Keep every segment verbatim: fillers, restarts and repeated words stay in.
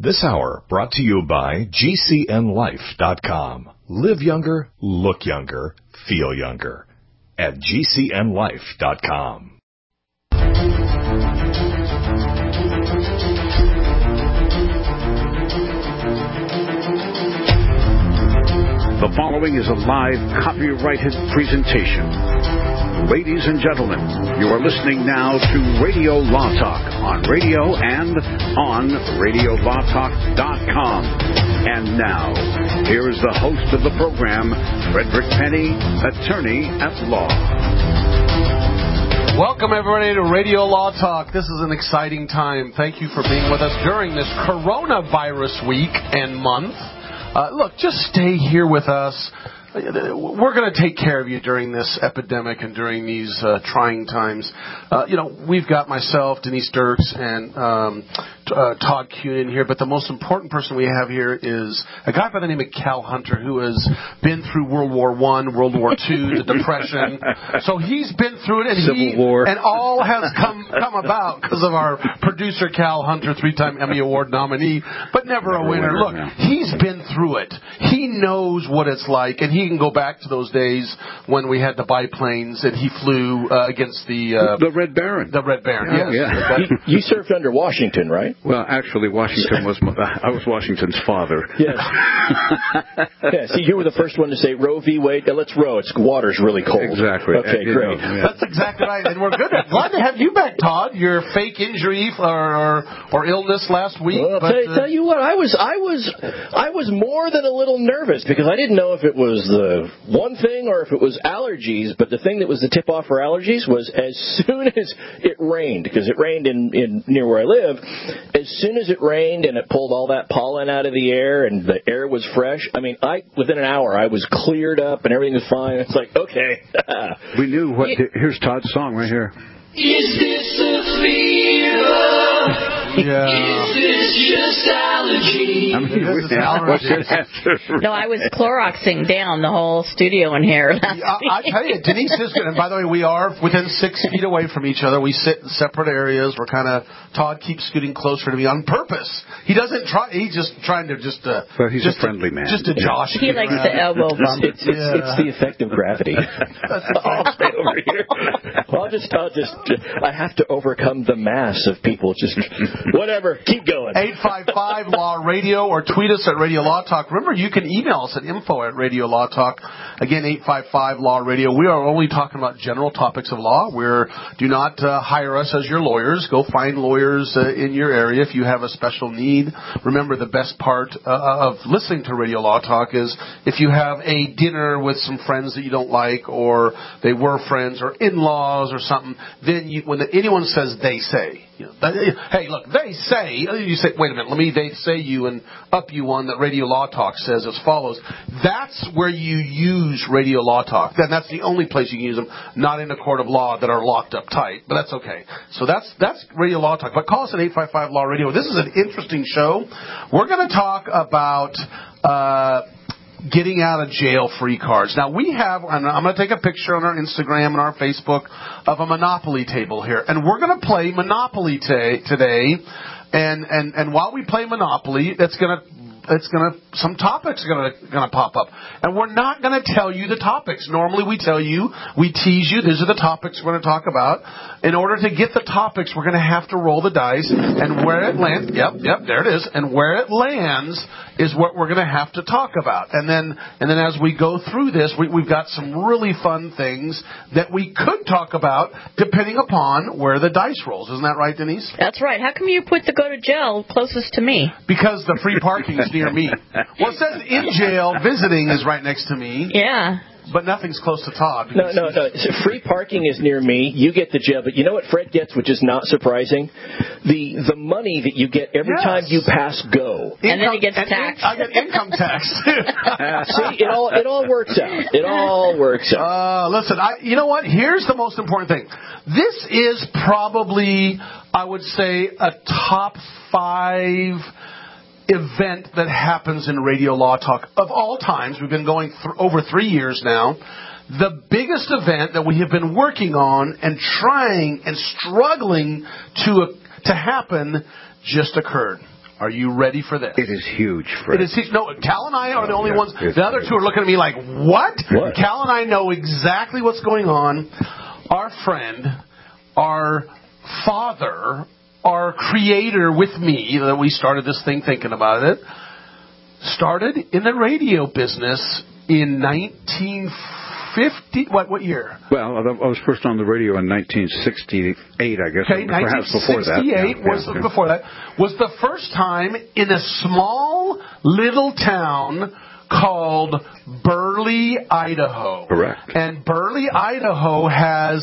This hour brought to you by G C N life dot com. Live younger, look younger, feel younger at G C N life dot com. The following is a live copyrighted presentation. Ladies and gentlemen, you are listening now to Radio Law Talk on radio and on radio law talk dot com. And now, here is the host of the program, Frederick Penny, attorney at law. Welcome, everybody, to Radio Law Talk. This is an exciting time. Thank you for being with us during this coronavirus week and month. Uh, look, just stay here with us. We're going to take care of you during this epidemic and during these uh, trying times. Uh, you know, we've got myself, Denise Dirks, and um, uh, Todd Kuhn in here, but the most important person we have here is a guy by the name of Cal Hunter, who has been through World War One, World War Two, the Depression. So he's been through it, and Civil he, War, and all has come come about because of our producer Cal Hunter, three-time Emmy Award nominee, but never, never a winner. winner Look, no. He's been through it. He knows what it's like, and he can go back to those days when we had the biplanes and he flew uh, against the uh, the Red Baron. The Red Baron. Yeah, yes. yeah. You, you served under Washington, right? Well, actually, Washington was my, I was Washington's father. Yes. Yeah. See, you were the first one to say Roe v. Wade. Now let's row. It's water's really cold. Exactly. Okay, you great. Know, yeah. That's exactly right, and we're good. Glad to have you back, Todd. Your fake injury or or, or illness last week. Well, I'll but, tell, uh, tell you what, I was I was I was more than a little nervous because I didn't know if it was the one thing or if it was allergies, but the thing that was the tip-off for allergies was as soon as it rained, because it rained in, in near where I live, as soon as it rained and it pulled all that pollen out of the air and the air was fresh, I mean, I within an hour I was cleared up and everything was fine. It's like, okay. We knew what, here's Todd's song right here. Is this a fever? Yeah. Is this just allergy? I mean, this is allergy. No, I was Cloroxing down the whole studio in here. I, I tell you, Denise is good. And by the way, we are within six feet away from each other. We sit in separate areas. We're kind of, Todd keeps scooting closer to me on purpose. He doesn't try, he's just trying to just, uh, well, he's just a friendly to, man. Just to josh. He likes the elbow bump. It's, it's, Yeah. it's the effect of gravity. I'll stay over here. I'll just, I'll just, I have to overcome the mass of people. Just, whatever, keep going. eight five five Law Radio or tweet us at Radio Law Talk. Remember, you can email us at info at Radio Law Talk. Again, eight five five Law Radio. We are only talking about general topics of law. We're, do not uh, hire us as your lawyers. Go find lawyers uh, in your area if you have a special need. Remember, the best part uh, of listening to Radio Law Talk is if you have a dinner with some friends that you don't like, or they were friends, or in-laws or something, then you, when the, anyone says they say, you know, hey, look, they say, you say, wait a minute, let me they say you and up you one that Radio Law Talk says as follows. That's where you use Radio Law Talk. Then that's the only place you can use them, not in a court of law that are locked up tight. But that's okay. So that's that's Radio Law Talk. But call us at eight five five Law Radio. This is an interesting show. We're going to talk about uh getting out of jail free cards. Now we have, and I'm going to take a picture on our Instagram and our Facebook of a Monopoly table here, and we're going to play Monopoly t- today. And and and while we play Monopoly, it's going to it's going to some topics are going to going to pop up, and we're not going to tell you the topics. Normally we tell you, we tease you. These are the topics we're going to talk about. In order to get the topics, we're going to have to roll the dice, and where it lands, yep, yep, there it is, and where it lands is what we're going to have to talk about. And then and then as we go through this, we, we've got some really fun things that we could talk about depending upon where the dice rolls. Isn't that right, Denise? That's right. How come you put the go to jail closest to me? Because the free parking is near me. Well, it says in jail, visiting is right next to me. Yeah. But nothing's close to Todd. No, no, no. So free parking is near me. You get the jail. But you know what Fred gets, which is not surprising? The the money that you get every yes. time you pass go. And income, then he gets taxed. In, I get income tax. uh, see, it all it all works out. It all works out. Uh, listen, I, you know what? Here's the most important thing. This is probably, I would say, a top five event that happens in Radio Law Talk of all times. We've been going th- over three years now. The biggest event that we have been working on and trying and struggling to uh, to happen just occurred. Are you ready for this? It is huge, Fred. It is huge. No, Cal and I are the only yeah, ones. it's The other big. two are looking at me like, what? What? Cal and I know exactly what's going on. Our friend, our father, our creator with me, that we started this thing thinking about it, started in the radio business in nineteen fifty. What what year? Well, I was first on the radio in nineteen sixty-eight, I guess. Okay, perhaps before that. nineteen sixty-eight Yeah, was yeah, before that was the first time in a small little town called Burley, Idaho. Correct. And Burley, Idaho has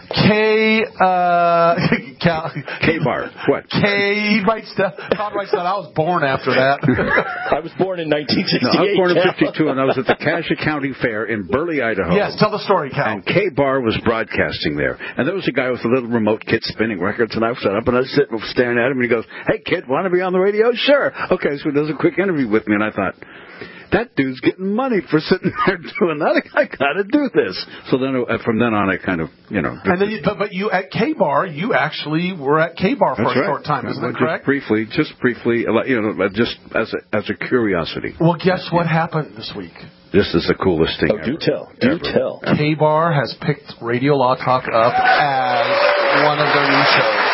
K uh Cal, K-Bar. What? K writes down. Todd writes down. I was born after that. I was born in nineteen No, sixty-eight. I was born in Cal. fifty-two, and I was at the Cassia County Fair in Burley, Idaho. Yes, tell the story, Cal. And K-Bar was broadcasting there. And there was a guy with a little remote kit spinning records, and I set up, and I was sitting staring at him, and he goes, "Hey, kid, want to be on the radio?" "Sure." Okay, so he does a quick interview with me, and I thought, that dude's getting money for sitting there doing that. I got to do this. So then, uh, from then on, I kind of, you know. And then, you, but, but you at K-Bar, you actually were at K-Bar for That's a right. short time, isn't Well, that correct? Just briefly, just briefly, you know, just as a, as a curiosity. Well, guess what happened this week? This is the coolest thing Oh, ever. do tell. Do Ever. tell. K-Bar has picked Radio Law Talk up as one of their new shows.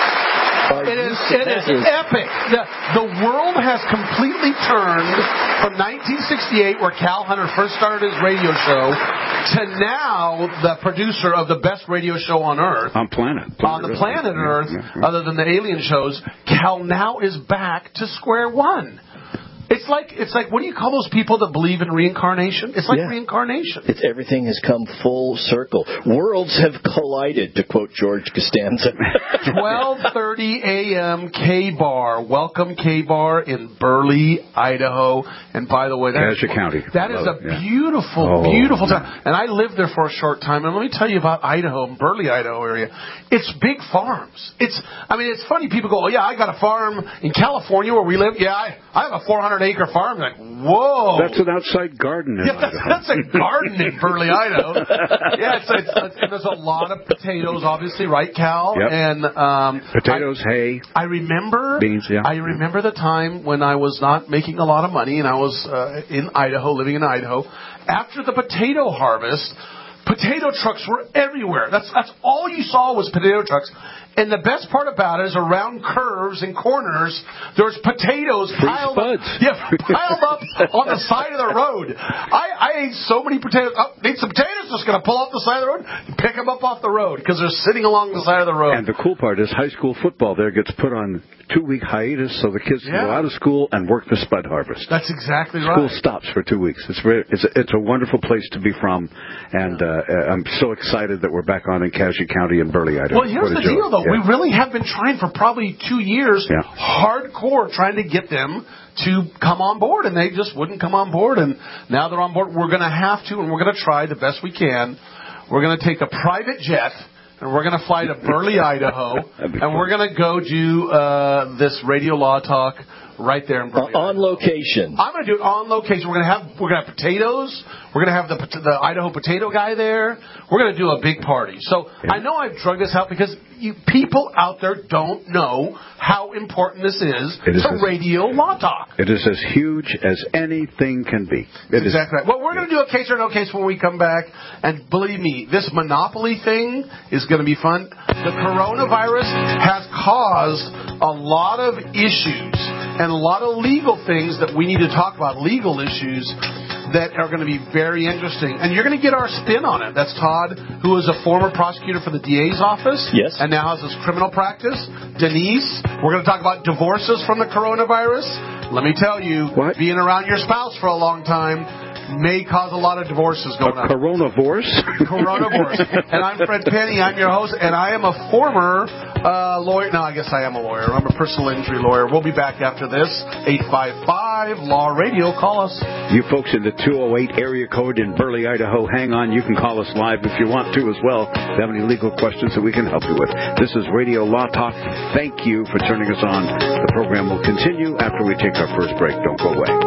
It is, it is epic. The, the world has completely turned from nineteen sixty-eight, where Cal Hunter first started his radio show, to now the producer of the best radio show on Earth. On planet. On the planet Earth, Yeah, yeah. other than the alien shows, Cal now is back to square one. It's like it's like what do you call those people that believe in reincarnation? It's like Yeah. reincarnation. It's, everything has come full circle. Worlds have collided, to quote George Costanza. twelve thirty a.m. K-Bar. Welcome K-Bar in Burley, Idaho. And by the way, that Cassia County. That is Love a it, yeah. beautiful, Oh. beautiful town. And I lived there for a short time. And let me tell you about Idaho, Burley, Idaho area. It's big farms. It's, I mean, it's funny. People go, oh, yeah, I got a farm in California where we live. Yeah, I, I have a four hundred acre farm. Like, whoa. That's an outside garden in Yeah, that's, Idaho. that's a garden in Burley, Idaho. Yeah, it's, it's, it's, and there's a lot of potatoes, obviously, right, Cal? Yep. And um, Potatoes, I, hay. I remember. Beans, yeah. I remember the time when I was not making a lot of money, and I was uh, in Idaho, living in Idaho. After the potato harvest, potato trucks were everywhere. That's that's all you saw was potato trucks. And the best part about it is around curves and corners, there's potatoes Free piled up, spuds. yeah, piled up on the side of the road. I, I ate so many potatoes. Oh, need some potatoes? Just going to pull off the side of the road and pick them up off the road because they're sitting along the side of the road. And the cool part is high school football there gets put on two-week hiatus so the kids can Yeah. go out of school and work the spud harvest. That's exactly School right. stops for two weeks. It's very, it's a, it's a wonderful place to be from, and uh, I'm so excited that we're back on in Cassia County and Burley, Idaho. Well, here's What a the joy. deal, though. Yeah. We really have been trying for probably two years, Yeah. hardcore, trying to get them to come on board, and they just wouldn't come on board. And now they're on board. We're going to have to, and we're going to try the best we can. We're going to take a private jet, and we're going to fly to Burley, Idaho, That'd be and fun. we're going to go do uh, this Radio Law Talk right there in Burley. On location. I'm going to do it on location. We're going to have we're going to have potatoes. We're going to have the the Idaho potato guy there. We're going to do a big party. So Yeah. I know I've drug this out because you people out there don't know how important this is It is to as- Radio Law Talk. It is as huge as anything can be. It is. Exactly right. Well, we're going to do a case or no case when we come back. And believe me, this Monopoly thing is going to be fun. The coronavirus has caused a lot of issues and a lot of legal things that we need to talk about, legal issues that are going to be very interesting. And you're going to get our spin on it. That's Todd, who is a former prosecutor for the D A's office. Yes. And now has his criminal practice. Denise, we're going to talk about divorces from the coronavirus. Let me tell you, What? being around your spouse for a long time may cause a lot of divorces A going on. coronavirus? Coronavirus. And I'm Fred Penny. I'm your host, and I am a former uh, lawyer. No, I guess I am a lawyer. I'm a personal injury lawyer. We'll be back after this. eight five five Law Radio. Call us. You folks in the two oh eight area code in Burley, Idaho, hang on. You can call us live if you want to as well. If you have any legal questions that we can help you with. This is Radio Law Talk. Thank you for turning us on. The program will continue after we take our first break. Don't go away.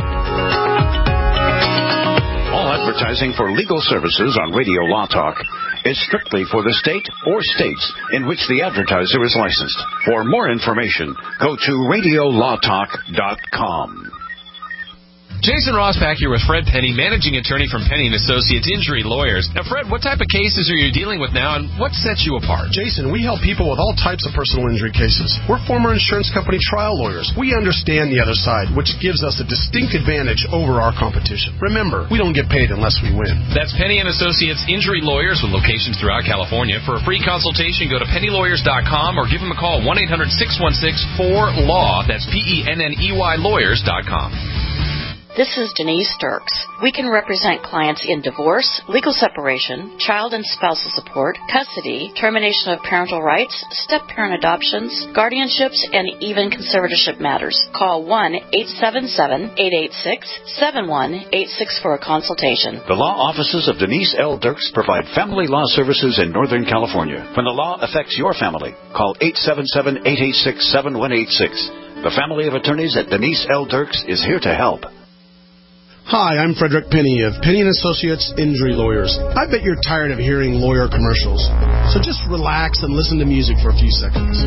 Advertising for legal services on Radio Law Talk is strictly for the state or states in which the advertiser is licensed. For more information, go to radio law talk dot com. Jason Rosbach here with Fred Penny, managing attorney from Penny and Associates Injury Lawyers. Now, Fred, what type of cases are you dealing with now, and what sets you apart? Jason, we help people with all types of personal injury cases. We're former insurance company trial lawyers. We understand the other side, which gives us a distinct advantage over our competition. Remember, we don't get paid unless we win. That's Penny and Associates Injury Lawyers with locations throughout California. For a free consultation, go to penny lawyers dot com or give them a call, one eight hundred six one six four law. That's P E N N E Y lawyers dot com. This is Denise Sturks. We can represent clients in divorce, legal separation, child and spousal support, custody, termination of parental rights, step-parent adoptions, guardianships, and even conservatorship matters. Call one eight seven seven, eight eight six, seven one eight six for a consultation. The law offices of Denise L. Dirks provide family law services in Northern California. When the law affects your family, call eight seven seven, eight eight six, seven one eight six. The family of attorneys at Denise L. Dirks is here to help. Hi, I'm Frederick Penny of Penny and Associates Injury Lawyers. I bet you're tired of hearing lawyer commercials, so just relax and listen to music for a few seconds.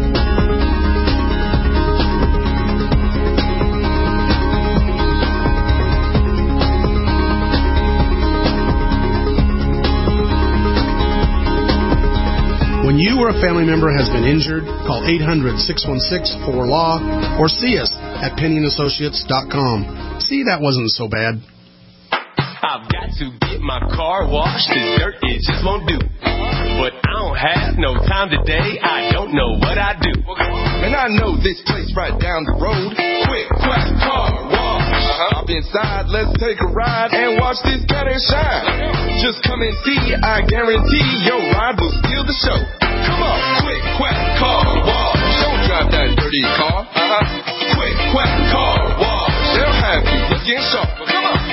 When you or a family member has been injured, call eight hundred, six one six, four law or see us at penny and associates dot com. See, that wasn't so bad. I've got to get my car washed, the dirt it just won't do. But I don't have no time today, I don't know what I do. And I know this place right down the road, Quick Quack Car Wash. Uh-huh. Hop inside, let's take a ride and watch this better shine. Just come and see, I guarantee your ride will steal the show. Come on, Quick Quack Car Wash. Don't drive that dirty car. Uh-huh. Quick Quack Car Wash. They'll have you looking sharp. Come on.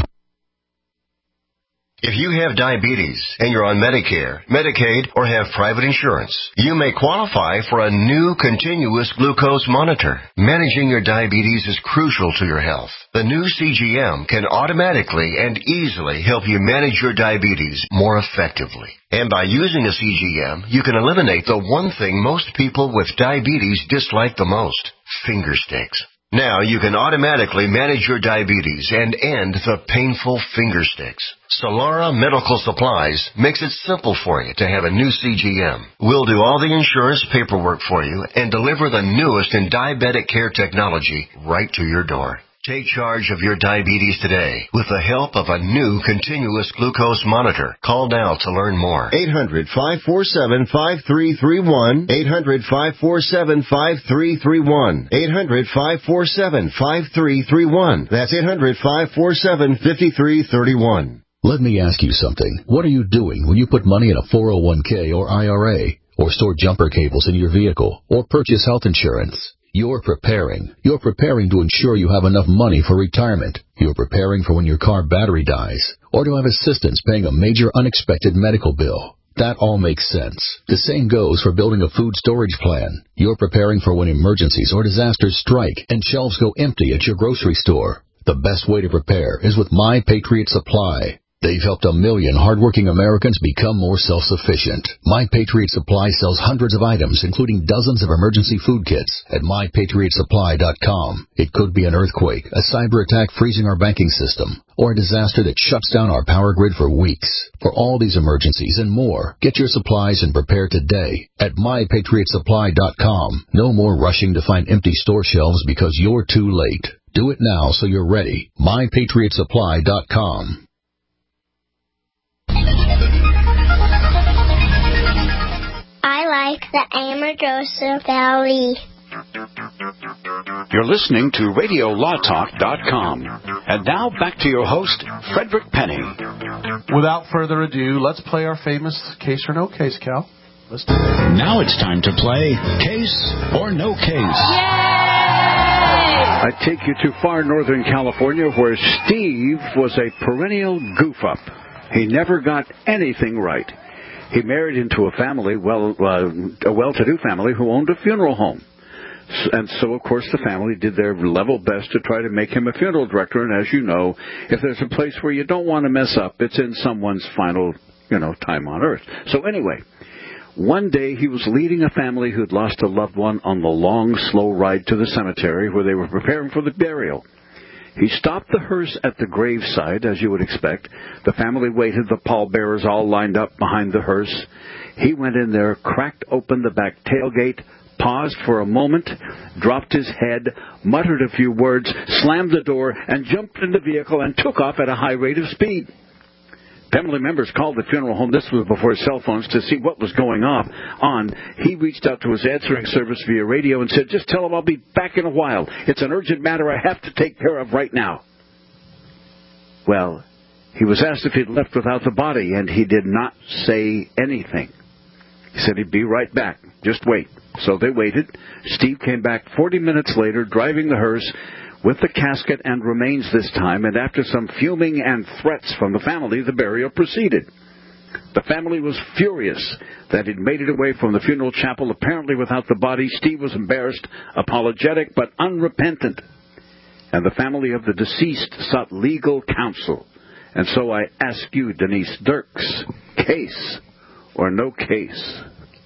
If you have diabetes and you're on Medicare, Medicaid, or have private insurance, you may qualify for a new continuous glucose monitor. Managing your diabetes is crucial to your health. The new C G M can automatically and easily help you manage your diabetes more effectively. And by using a C G M, you can eliminate the one thing most people with diabetes dislike the most, finger sticks. Now you can automatically manage your diabetes and end the painful finger sticks. Solara Medical Supplies makes it simple for you to have a new C G M. We'll do all the insurance paperwork for you and deliver the newest in diabetic care technology right to your door. Take charge of your diabetes today with the help of a new continuous glucose monitor. Call now to learn more. eight hundred, five four seven, five three three one. eight hundred, five four seven, five three three one. eight hundred, five four seven, five three three one. That's eight hundred, five four seven, five three three one. Let me ask you something. What are you doing when you put money in a four oh one k or I R A, or store jumper cables in your vehicle, or purchase health insurance? You're preparing. You're preparing to ensure you have enough money for retirement. You're preparing for when your car battery dies, or to have assistance paying a major unexpected medical bill. That all makes sense. The same goes for building a food storage plan. You're preparing for when emergencies or disasters strike and shelves go empty at your grocery store. The best way to prepare is with My Patriot Supply. They've helped a million hardworking Americans become more self-sufficient. My Patriot Supply sells hundreds of items, including dozens of emergency food kits at my patriot supply dot com. It could be an earthquake, a cyber attack freezing our banking system, or a disaster that shuts down our power grid for weeks. For all these emergencies and more, get your supplies and prepare today at my patriot supply dot com. No more rushing to find empty store shelves because you're too late. Do it now so you're ready. my patriot supply dot com. I like the Amargosa Valley. You're listening to radio law talk dot com. And now back to your host, Frederick Penny. Without further ado, let's play our famous Case or No Case, Cal. Let's do it. Now it's time to play Case or No Case. Yay! I take you to far northern California where Steve was a perennial goof-up. He never got anything right. He married into a family, well, uh, a well-to-do family who owned a funeral home. And so, of course, the family did their level best to try to make him a funeral director. And as you know, if there's a place where you don't want to mess up, it's in someone's final, you know, time on Earth. So anyway, one day he was leading a family who'd lost a loved one on the long, slow ride to the cemetery where they were preparing for the burial. He stopped the hearse at the graveside, as you would expect. The family waited, the pallbearers all lined up behind the hearse. He went in there, cracked open the back tailgate, paused for a moment, dropped his head, muttered a few words, slammed the door, and jumped in the vehicle and took off at a high rate of speed. Family members called the funeral home, this was before cell phones, to see what was going off on. He reached out to his answering service via radio and said, just tell him I'll be back in a while. It's an urgent matter I have to take care of right now. Well, he was asked if he'd left without the body, and he did not say anything. He said he'd be right back. Just wait. So they waited. Steve came back forty minutes later, driving the hearse with the casket and remains this time, and after some fuming and threats from the family, the burial proceeded. The family was furious that he'd made it away from the funeral chapel, apparently without the body. Steve was embarrassed, apologetic, but unrepentant. And the family of the deceased sought legal counsel. And so I ask you, Denise Dirks, case or no case?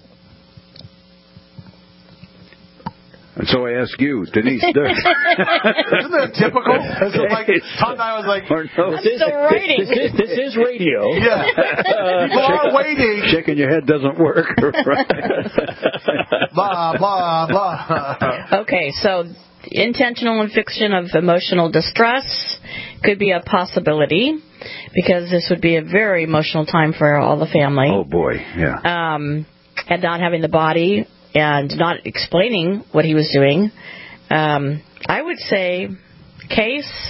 And so I ask you, Denise Dirks. Isn't that typical? Is it like, Todd and I was like, or no. This is, this, is, this is radio. Yeah. Uh, People are waiting. Shaking your head doesn't work. Right? Blah, blah, blah. Okay, so intentional infliction of emotional distress could be a possibility because this would be a very emotional time for all the family. Oh, boy, yeah. Um, and not having the body and not explaining what he was doing. Um, I would say case,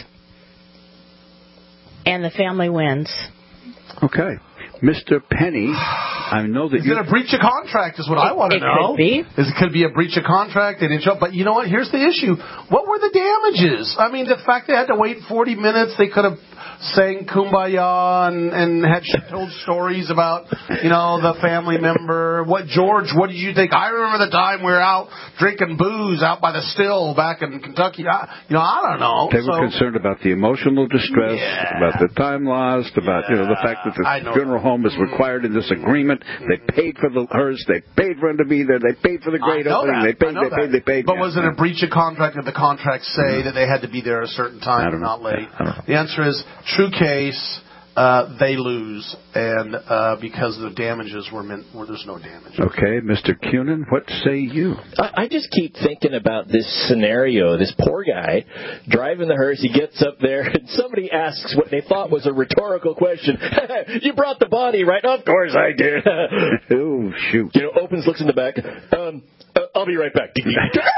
and the family wins. Okay. Mister Penny, I know that is you... Is it a breach of contract is what I want to it know. Could be. Is it could be a breach of contract. They didn't show up. But you know what? Here's the issue. What were the damages? I mean, the fact they had to wait forty minutes, they could have sang Kumbaya and, and had told stories about, you know, the family member. What, George, what did you think? I remember the time we were out drinking booze out by the still back in Kentucky. I, you know, I don't know. They so, were concerned about the emotional distress, yeah. about the time lost, about, yeah, you know, the fact that the funeral home is required in this agreement. They paid for the hearse. They paid for him to be there. They paid for the great opening. They paid, they paid, they paid. But yeah. was it a breach of contract? Did the contract say that they had to be there at a certain time and not late? The answer is true case. Uh, they lose, and uh, because the damages were meant, well, there's no damage. Okay, Mister Cunin, what say you? I, I just keep thinking about this scenario. This poor guy driving the hearse. He gets up there, and somebody asks what they thought was a rhetorical question. You brought the body, right? Of course I did. Oh, shoot. You know, opens, looks in the back. Um, uh, I'll be right back. They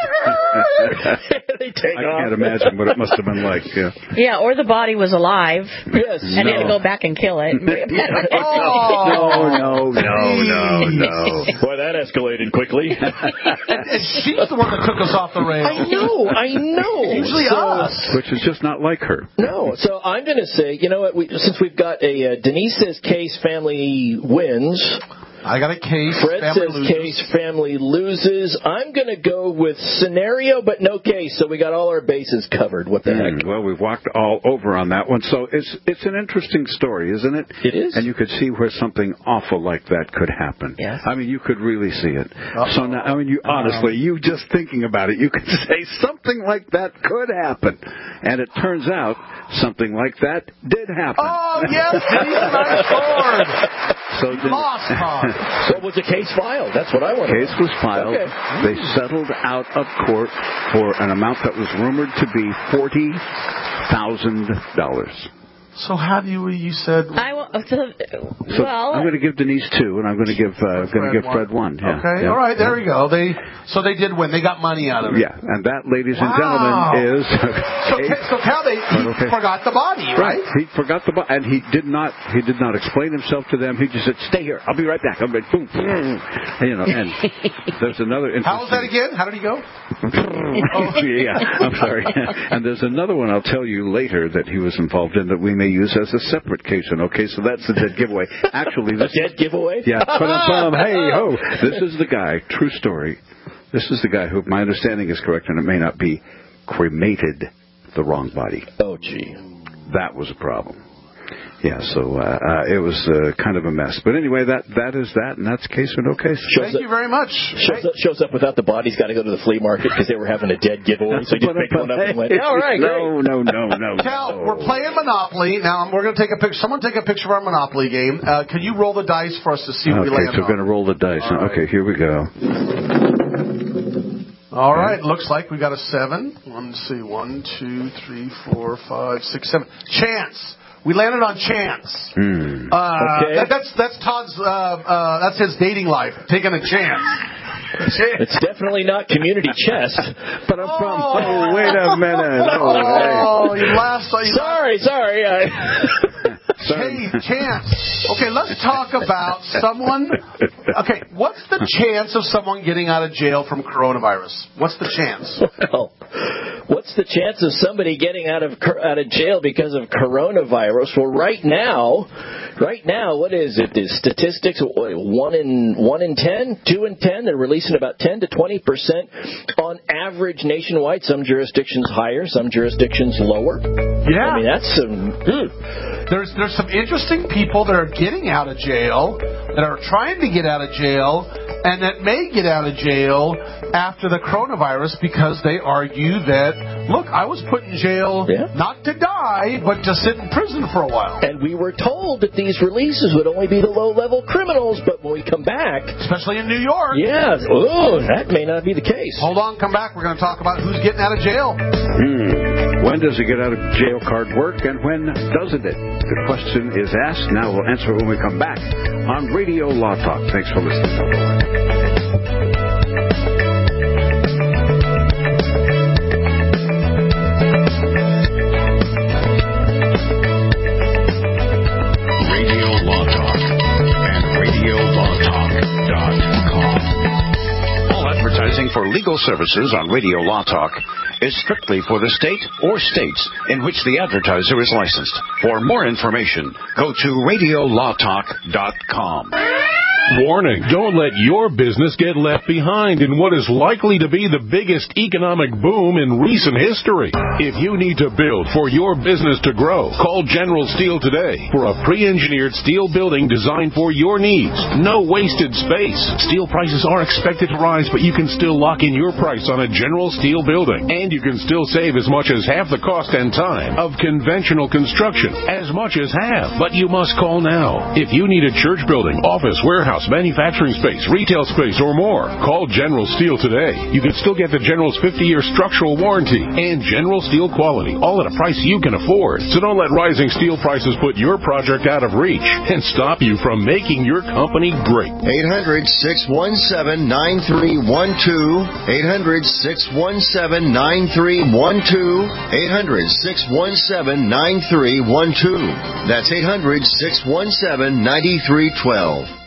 take I off. can't imagine what it must have been like. Yeah, Yeah, or the body was alive. Yes. And they had to go back and kill it. Oh, no, no, no, no. Boy, that escalated quickly. and, and she's the one that took us off the rails. I know, I know. Usually so, us. Which is just not like her. No, so I'm going to say, you know what, we, since we've got a uh, Denise says case, family wins. I got a case. Fred family says loses. case, family loses. I'm going to go with scenario, but no case. So we got all our bases covered. What the Mm, heck? well, we've walked all over on that one. So it's it's an interesting story, isn't it? It is. And you could see where something awful like that could happen. Yes. I mean, you could really see it. Uh-oh. So now, I mean, you honestly, you just thinking about it, you could say something like that could happen. And it turns out something like that did happen. Oh, yes, Denise and I scored. So You lost, Tom. What was the case filed? That's what I want to know. Case was filed. Okay. They settled out of court for an amount that was rumored to be forty thousand dollars. So how do you, you said... I will, so, So well, I'm going to give Denise two, and I'm going to give uh, going to give Fred one. Yeah, Okay, yeah. all right, there we go. They So they did win. They got money out of it. Yeah, and that, ladies and Wow. gentlemen, is So, so Cal, they, he Okay. forgot the body, right? He forgot the body, and he did not. He did not explain himself to them. He just said, "Stay here. I'll be right back." I'm like, boom, boom. You know, and there's another. How was that again? How did he go? Oh, yeah, I'm sorry. And there's another one I'll tell you later that he was involved in that we may use as a separate case. And okay, so that's the dead giveaway. Actually, this Dead giveaway? Yeah, ba-dum-bum, hey ho. This is the guy. True story. This is the guy who, my understanding is correct, and it may not be, cremated the wrong body. Oh, gee. That was a problem. Yeah, so uh, uh, it was uh, kind of a mess. But anyway, that that is that, and that's case or no case. Thank up, you very much. Shows up, shows up without the body. He's got to go to the flea market because they were having a dead giveaway. So he just picked one up and went, all right, no, great. no, no, no, no. Cal, we're playing Monopoly. Now, we're going to take a picture. Someone take a picture of our Monopoly game. Uh, can you roll the dice for us to see what okay, we land so we're going to roll the dice. Right. Okay, here we go. All right, looks like we got a seven. One, let's see, one, two, three, four, five, six, seven. Chance. We landed on chance. Hmm. Uh, okay. that, that's that's Todd's. Uh, uh, that's his dating life, taking a chance. It's definitely not community chest. But I'm from. Oh, oh wait a minute. Oh, oh hey. you laughed. You sorry, laughed. sorry. I... Hey, chance. Okay, let's talk about someone. Okay, what's the chance of someone getting out of jail from coronavirus? What's the chance? Well, what's the chance of somebody getting out of out of jail because of coronavirus? Well, right now, right now, what is it? The statistics: one in one in ten, two in ten. They're releasing about ten to twenty percent on average nationwide. Some jurisdictions higher, some jurisdictions lower. Yeah, I mean that's some. Mm. There's there's some interesting people that are getting out of jail, that are trying to get out of jail, and that may get out of jail after the coronavirus because they argue that, look, I was put in jail yeah. not to die, but to sit in prison for a while. And we were told that these releases would only be the low-level criminals, but when we come back... Especially in New York. Yeah, oh, that may not be the case. Hold on, come back. We're going to talk about who's getting out of jail. Hmm. When does a get out of jail card work, and when doesn't it? The question is asked. Now we'll answer when we come back on Radio Law Talk. Thanks for listening. For legal services on Radio Law Talk is strictly for the state or states in which the advertiser is licensed. For more information, go to radio law talk dot com. Warning, don't let your business get left behind in what is likely to be the biggest economic boom in recent history. If you need to build for your business to grow, call General Steel today for a pre-engineered steel building designed for your needs. No wasted space. Steel prices are expected to rise, but you can still lock in your price on a General Steel building. And you can still save as much as half the cost and time of conventional construction. As much as half. But you must call now. If you need a church building, office, warehouse, manufacturing space, retail space, or more, call General Steel today. You can still get the General's fifty-year structural warranty and General Steel quality, all at a price you can afford. So don't let rising steel prices put your project out of reach and stop you from making your company great. eight hundred, six one seven, nine three one two. eight hundred, six one seven, nine three one two. eight hundred, six one seven, nine three one two. That's eight hundred, six one seven, nine three one two.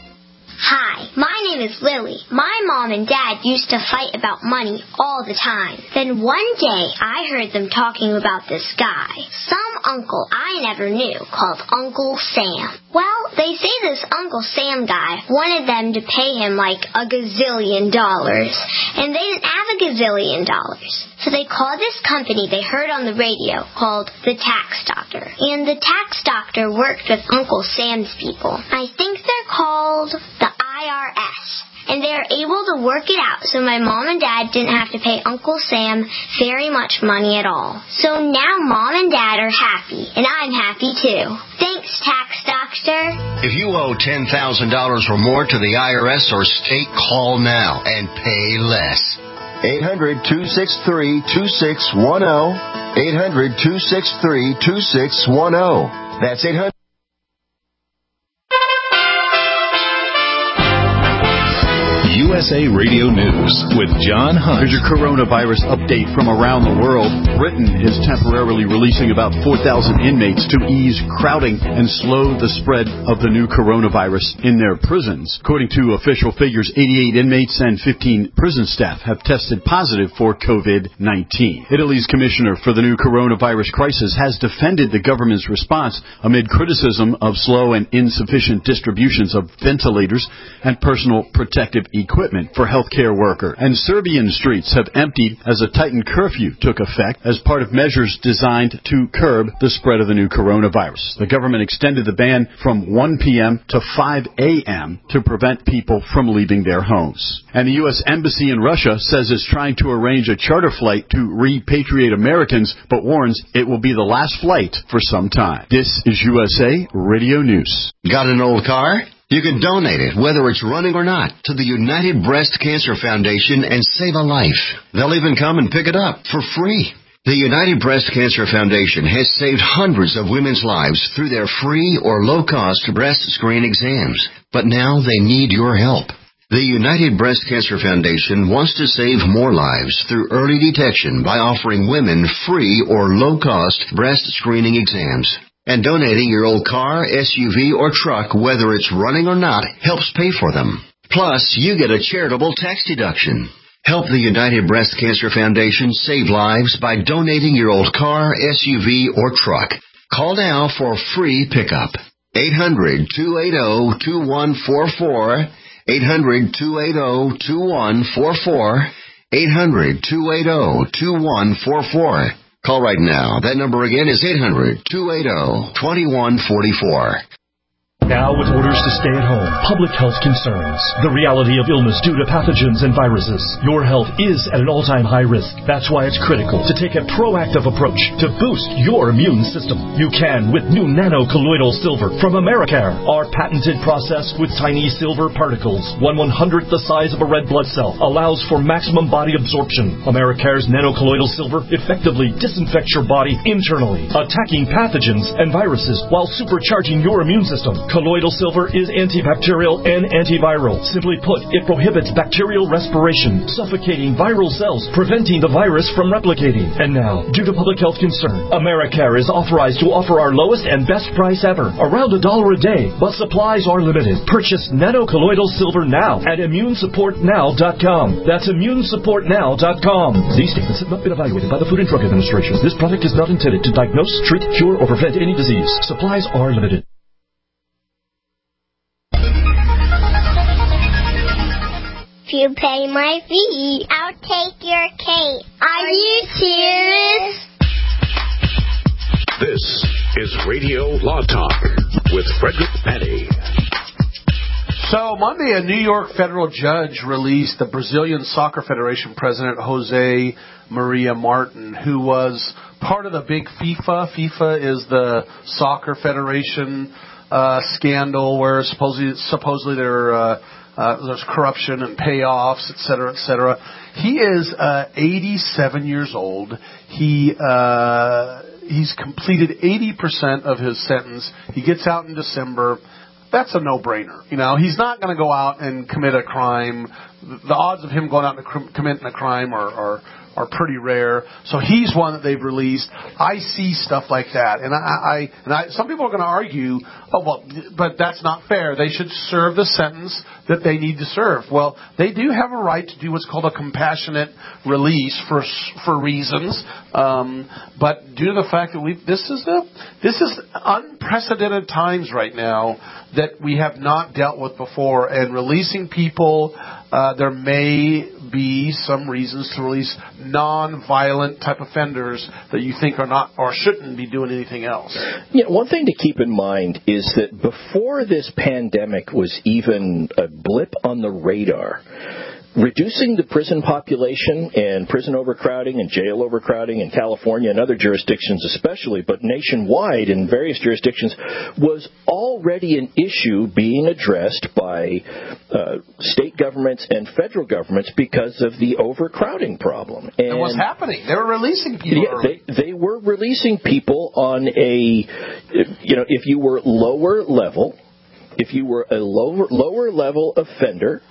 Hi, my name is Lily. My mom and dad used to fight about money all the time. Then one day, I heard them talking about this guy, some uncle I never knew, called Uncle Sam. Well, they say this Uncle Sam guy wanted them to pay him like a gazillion dollars, and they didn't have a gazillion dollars. So they called this company they heard on the radio called the Tax Doctor. And the Tax Doctor worked with Uncle Sam's people. I think they're called the I R S. And they were able to work it out so my mom and dad didn't have to pay Uncle Sam very much money at all. So now mom and dad are happy, and I'm happy too. Thanks, Tax Doctor. If you owe ten thousand dollars or more to the I R S or state, call now and pay less. eight hundred, two six three, two six one zero. eight hundred, two six three, two six one zero. That's eight hundred. U S A Radio News with John Hunt. Here's your coronavirus update from around the world. Britain is temporarily releasing about four thousand inmates to ease crowding and slow the spread of the new coronavirus in their prisons. According to official figures, eighty-eight inmates and fifteen prison staff have tested positive for COVID nineteen. Italy's commissioner for the new coronavirus crisis has defended the government's response amid criticism of slow and insufficient distributions of ventilators and personal protective equipment. treatment for healthcare workers. And Serbian streets have emptied as a tightened curfew took effect as part of measures designed to curb the spread of the new coronavirus. The government extended the ban from one p.m. to five a.m. to prevent people from leaving their homes. And the U S Embassy in Russia says it's trying to arrange a charter flight to repatriate Americans, but warns it will be the last flight for some time. This is U S A Radio News. Got an old car? You can donate it, whether it's running or not, to the United Breast Cancer Foundation and save a life. They'll even come and pick it up for free. The United Breast Cancer Foundation has saved hundreds of women's lives through their free or low-cost breast screen exams. But now they need your help. The United Breast Cancer Foundation wants to save more lives through early detection by offering women free or low-cost breast screening exams. And donating your old car, S U V, or truck, whether it's running or not, helps pay for them. Plus, you get a charitable tax deduction. Help the United Breast Cancer Foundation save lives by donating your old car, S U V, or truck. Call now for free pickup. eight hundred, two eight zero, two one four four. eight hundred, two eight zero, two one four four. eight hundred, two eight zero, two one four four. Call right now. That number again is eight hundred, two eight zero, two one four four. Now with orders to stay at home, public health concerns, the reality of illness due to pathogens and viruses, your health is at an all-time high risk. That's why it's critical to take a proactive approach to boost your immune system. You can with new nano-colloidal silver from Americare. Our patented process with tiny silver particles, one one-hundredth the size of a red blood cell, allows for maximum body absorption. Americare's nano-colloidal silver effectively disinfects your body internally, attacking pathogens and viruses while supercharging your immune system. Colloidal silver is antibacterial and antiviral. Simply put, it prohibits bacterial respiration, suffocating viral cells, preventing the virus from replicating. And now, due to public health concern, Americare is authorized to offer our lowest and best price ever, around a dollar a day, but supplies are limited. Purchase nano-colloidal silver now at immune support now dot com. That's immune support now dot com. These statements have not been evaluated by the Food and Drug Administration. This product is not intended to diagnose, treat, cure, or prevent any disease. Supplies are limited. If you pay my fee, I'll take your cake. Are you serious? This is Radio Law Talk with Frederick Petty. So Monday, a New York federal judge released the Brazilian Soccer Federation president, Jose Maria Martin, who was part of the big FIFA. FIFA is the soccer federation uh, scandal where supposedly, supposedly they're... Uh, Uh, there's corruption and payoffs, et cetera, et cetera. He is uh, eighty-seven years old. He uh, he's completed eighty percent of his sentence. He gets out in December. That's a no-brainer. You know, he's not going to go out and commit a crime. The odds of him going out and cr- committing a crime are, are are pretty rare. So he's one that they've released. I see stuff like that, and I, I and I, some people are going to argue, oh well, but that's not fair. They should serve the sentence that they need to serve. Well, they do have a right to do what's called a compassionate release for for reasons, um, but due to the fact that we this is the this is unprecedented times right now that we have not dealt with before, and releasing people. Uh, there may be some reasons to release non-violent type offenders that you think are not or shouldn't be doing anything else. Yeah, one thing to keep in mind is that before this pandemic was even a blip on the radar, reducing the prison population and prison overcrowding and jail overcrowding in California and other jurisdictions especially, but nationwide in various jurisdictions, was already an issue being addressed by uh, state governments and federal governments because of the overcrowding problem. And, and what's happening? They were releasing people. Yeah, they, they were releasing people on a, you know, if you were lower level, if you were a lower lower level offender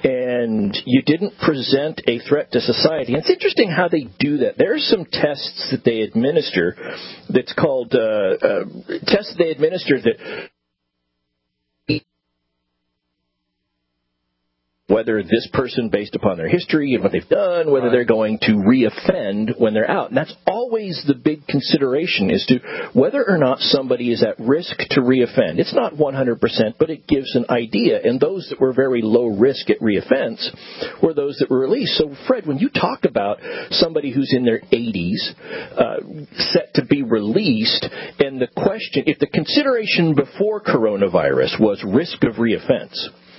and you didn't present a threat to society. And it's interesting how they do that. There are some tests that they administer that's called uh, uh, tests they administer that whether this person, based upon their history and what they've done, whether they're going to reoffend when they're out. And that's always the big consideration, is to whether or not somebody is at risk to reoffend. It's not one hundred percent, but it gives an idea. And those that were very low risk at reoffense were those that were released. So, Fred, when you talk about somebody who's in their eighties, uh, set to be released, and the question, if the consideration before coronavirus was risk of reoffense,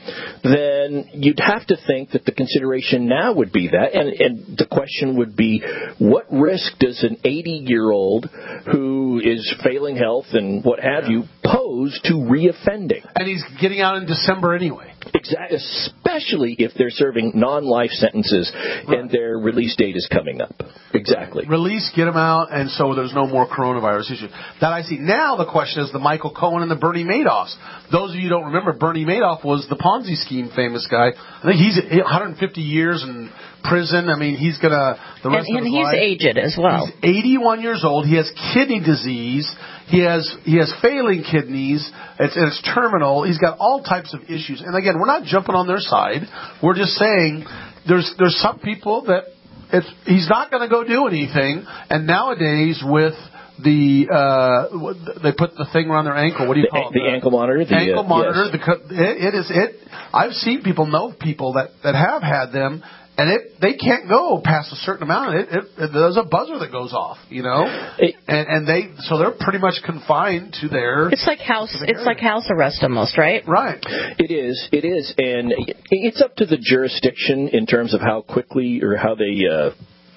then you'd have to think that the consideration now would be that. And, and the question would be, what risk does an eighty-year-old who is failing health and what have you pose to reoffending? And he's getting out in December anyway. Exactly, especially if they're serving non-life sentences right. and their release date is coming up. Exactly. Release, get them out, and so there's no more coronavirus issue. That I see. Now the question is the Michael Cohen and the Bernie Madoffs. Those of you who don't remember, Bernie Madoff was the Ponzi scheme famous guy. I think he's one hundred fifty years in prison. I mean, he's going to, the rest and, of his and he's life. aged as well. He's eighty-one years old. He has kidney disease. He has he has failing kidneys. It's, it's terminal. He's got all types of issues. And again, we're not jumping on their side. We're just saying there's there's some people that it's, he's not going to go do anything. And nowadays with the uh, they put the thing around their ankle. What do you the, call it? The, the ankle monitor. The ankle uh, monitor. Yes. The, it, it is it. I've seen people know people that, that have had them. And it, they can't go past a certain amount. It, it, it, there's a buzzer that goes off, you know, it, and, and they so they're pretty much confined to their. It's like house. It's like house arrest almost, right? Right. It is. It is, and it's up to the jurisdiction in terms of how quickly or how they uh,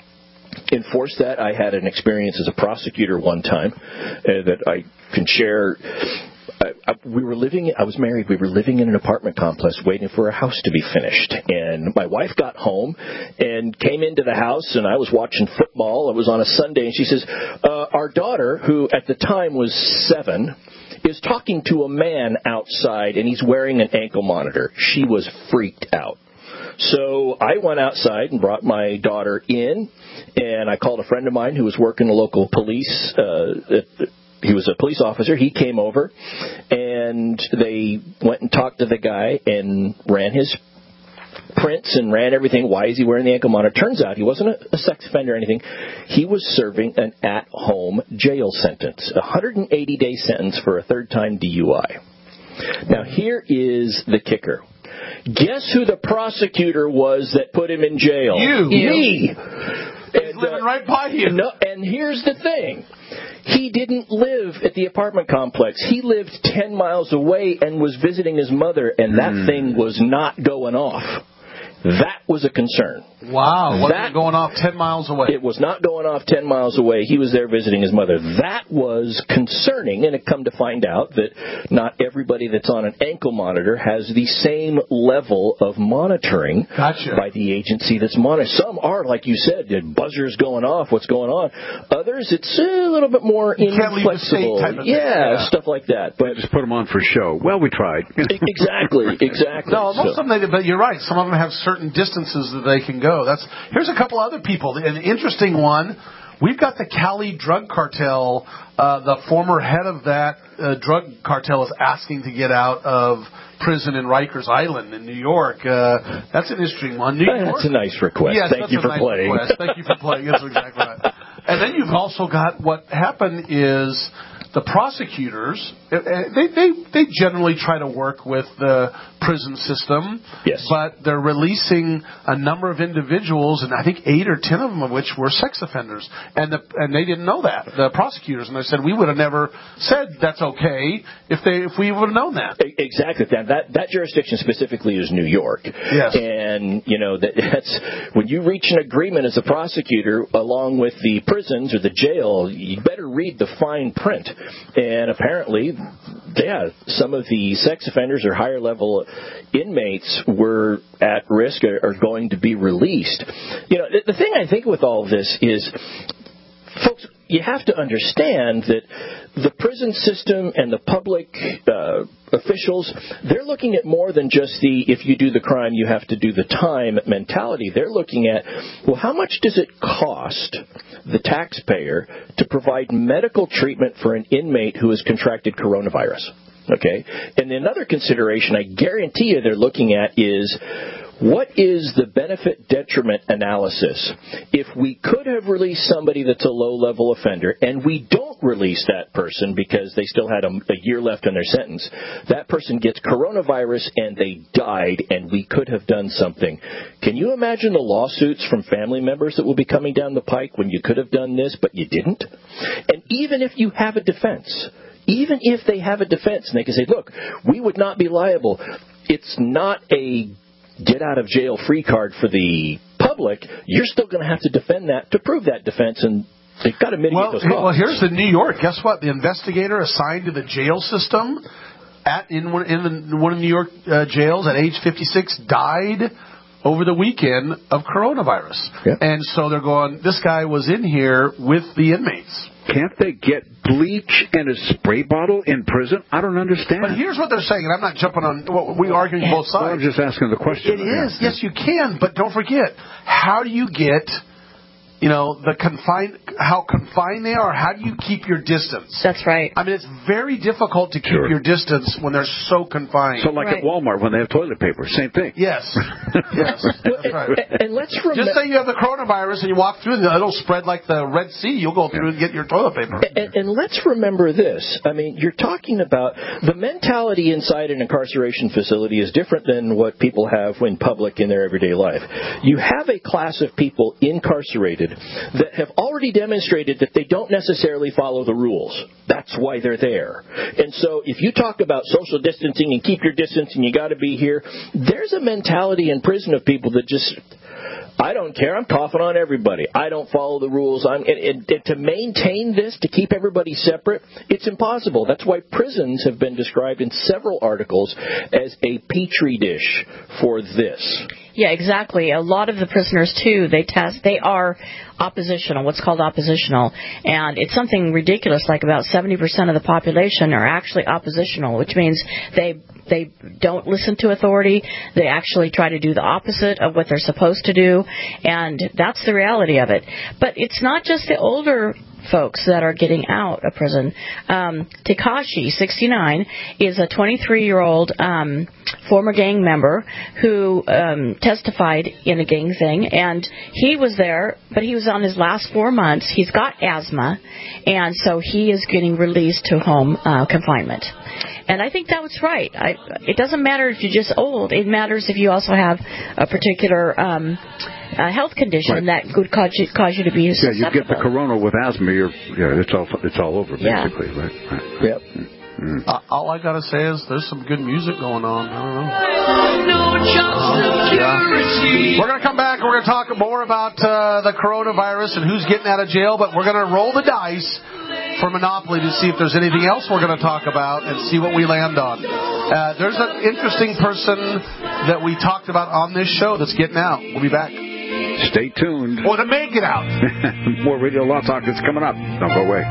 enforce that. I had an experience as a prosecutor one time uh, that I can share. I, I, we were living, I was married, we were living in an apartment complex waiting for a house to be finished. And my wife got home and came into the house, and I was watching football. It was on a Sunday, and she says, uh, our daughter, who at the time was seven, is talking to a man outside, and he's wearing an ankle monitor. She was freaked out. So I went outside and brought my daughter in, and I called a friend of mine who was working the local police uh, at He was a police officer. He came over, and they went and talked to the guy and ran his prints and ran everything. Why is he wearing the ankle monitor? Turns out he wasn't a, a sex offender or anything. He was serving an at-home jail sentence, a one hundred eighty day sentence for a third-time D U I. Now, here is the kicker. Guess who the prosecutor was that put him in jail? You. Me. He's living uh, right by you. No, and here's the thing. He didn't live at the apartment complex. He lived ten miles away and was visiting his mother, and that mm. thing was not going off. That was a concern. Wow. Wasn't that, going off ten miles away? It was not going off ten miles away. He was there visiting his mother. That was concerning, and it come to find out that not everybody that's on an ankle monitor has the same level of monitoring gotcha. by the agency that's monitoring. Some are, like you said, buzzers going off, what's going on. Others, it's a little bit more you inflexible. Can't leave the state type of yeah, yeah, stuff like that. But just put them on for show. Well, we tried. exactly, exactly. No, most so. of them, they, but you're right. Some of them have certain distances that they can go. That's here's a couple other people. An interesting one. We've got the Cali drug cartel. Uh, the former head of that uh, drug cartel is asking to get out of prison in Rikers Island in New York. Uh, that's an interesting one. New York. That's a nice request. Yes, Thank you for nice playing. Request. Thank you for playing. That's exactly right. And then you've also got what happened is the prosecutors, they, they, they generally try to work with the prison system. Yes. But they're releasing a number of individuals, and I think eight or ten of them of which were sex offenders. And the, and they didn't know that, the prosecutors. And they said, we would have never said that's okay if they if we would have known that. Exactly. That, that, that jurisdiction specifically is New York. Yes. And, you know, that, that's when you reach an agreement as a prosecutor along with the prisons or the jail, you better read the fine print. And apparently, yeah, some of the sex offenders or higher level inmates were at risk or are going to be released. You know, the, the thing I think with all of this is, folks, you have to understand that the prison system and the public uh, officials, they're looking at more than just the if you do the crime, you have to do the time mentality. They're looking at, well, how much does it cost the taxpayer to provide medical treatment for an inmate who has contracted coronavirus? Okay? And another consideration I guarantee you they're looking at is, What is the benefit-detriment analysis? If we could have released somebody that's a low-level offender, and we don't release that person because they still had a, a year left in their sentence, that person gets coronavirus and they died, and we could have done something. Can you imagine the lawsuits from family members that will be coming down the pike when you could have done this, but you didn't? And even if you have a defense, even if they have a defense, and they can say, look, we would not be liable, it's not a get-out-of-jail-free card for the public. You're still going to have to defend that to prove that defense, and they've got to mitigate well, those costs. Well, here's the New York. Guess what? The investigator assigned to the jail system at in one, in the, one of the New York uh, jails at age fifty-six died over the weekend of coronavirus. Yeah. And so they're going, this guy was in here with the inmates. Can't they get bleach and a spray bottle in prison? I don't understand. But here's what they're saying, and I'm not jumping on, well, we're arguing both sides. Well, I'm just asking the question. It is. Yes, you can, but don't forget, how do you get, you know, the confined, how confined they are? How do you keep your distance? That's right. I mean, it's very difficult to keep Sure. your distance when they're so confined. So like Right. at Walmart when they have toilet paper, same thing. Yes. Yes. That's right. And, and let's remember, Just say you have the coronavirus and you walk through, and it'll spread like the Red Sea. You'll go through and get your toilet paper. and, and let's remember this. I mean, you're talking about the mentality inside an incarceration facility is different than what people have in public in their everyday life. You have a class of people incarcerated that have already demonstrated that they don't necessarily follow the rules. That's why they're there. And so if you talk about social distancing and keep your distance and you got to be here, there's a mentality in prison of people that just, I don't care. I'm coughing on everybody. I don't follow the rules. I'm and, and to maintain this, to keep everybody separate, it's impossible. That's why prisons have been described in several articles as a petri dish for this. Yeah, exactly. A lot of the prisoners, too, they test, they are oppositional, what's called oppositional. And it's something ridiculous, like about seventy percent of the population are actually oppositional, which means they they don't listen to authority. They actually try to do the opposite of what they're supposed to do. And that's the reality of it. But it's not just the older folks that are getting out of prison. Um, Tekashi, sixty-nine, is a twenty-three-year-old um, former gang member who um, testified in a gang thing, and he was there, but he was on his last four months. He's got asthma, and so he is getting released to home uh, confinement. And I think that was right. I, it doesn't matter if you're just old. It matters if you also have a particular um, uh, health condition Right. that could cause you, cause you to be Yeah, susceptible. you get the corona with asthma, you're, yeah, it's all, it's all over, Yeah. basically, right? right. Yep. Mm. Uh, all I gotta say is there's some good music going on. I don't know. Yeah. We're gonna come back and we're gonna talk more about uh, the coronavirus and who's getting out of jail, but we're gonna roll the dice for Monopoly to see if there's anything else we're gonna talk about and see what we land on. Uh, there's an interesting person that we talked about on this show that's getting out. We'll be back. Stay tuned. Or to make it out. More Radio Law Talk is coming up. Don't go away.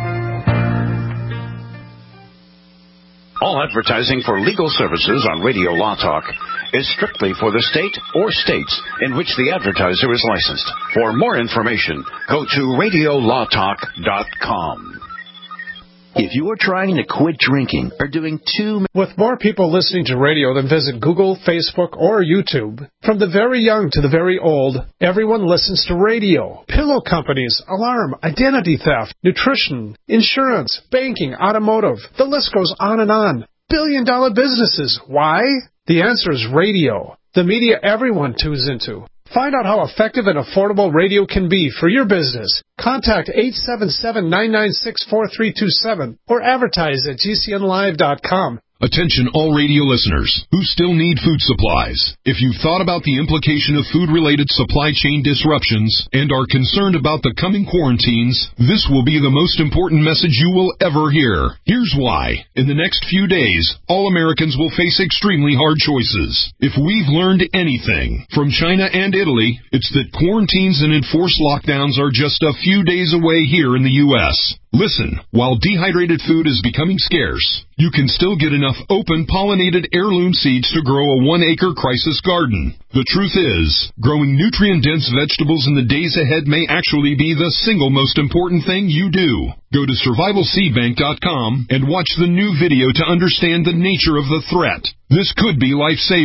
All advertising for legal services on Radio Law Talk is strictly for the state or states in which the advertiser is licensed. For more information, go to radio law talk dot com. If you are trying to quit drinking or doing too With more people listening to radio than visit Google, Facebook, or YouTube, from the very young to the very old, everyone listens to radio. Pillow companies, alarm, identity theft, nutrition, insurance, banking, automotive. The list goes on and on. Billion dollar businesses. Why? The answer is radio. The media everyone tunes into. Find out how effective and affordable radio can be for your business. Contact eight seven seven, nine nine six, four three two seven or advertise at G C N live dot com. Attention all radio listeners who still need food supplies. If you've thought about the implication of food-related supply chain disruptions and are concerned about the coming quarantines, this will be the most important message you will ever hear. Here's why. In the next few days, all Americans will face extremely hard choices. If we've learned anything from China and Italy, it's that quarantines and enforced lockdowns are just a few days away here in the U S Listen, while dehydrated food is becoming scarce, you can still get enough open pollinated heirloom seeds to grow a one-acre crisis garden. The truth is, growing nutrient-dense vegetables in the days ahead may actually be the single most important thing you do. Go to survival seed bank dot com and watch the new video to understand the nature of the threat. This could be life-saving.